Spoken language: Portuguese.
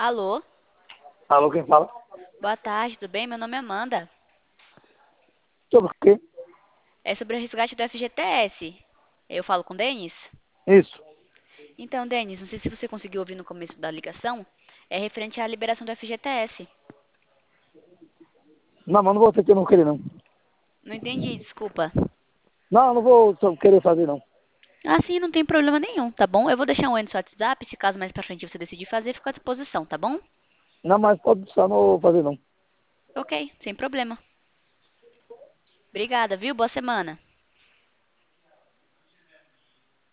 Alô? Alô, quem fala? Boa tarde, tudo bem? Meu nome é Amanda. Sobre o quê? É sobre o resgate do FGTS. Eu falo com o Denis? Isso. Então, Denis, não sei se você conseguiu ouvir no começo da ligação, é referente à liberação do FGTS. Não, mas não vou ter que eu não querer, não. Não entendi, desculpa. Não, não vou só querer fazer, não. Ah, sim, não tem problema nenhum, tá bom? Eu vou deixar um oi no seu WhatsApp, se caso mais pra frente você decidir fazer, fica à disposição, tá bom? Não, mas pode só não vou fazer, não. Ok, sem problema. Obrigada, viu? Boa semana.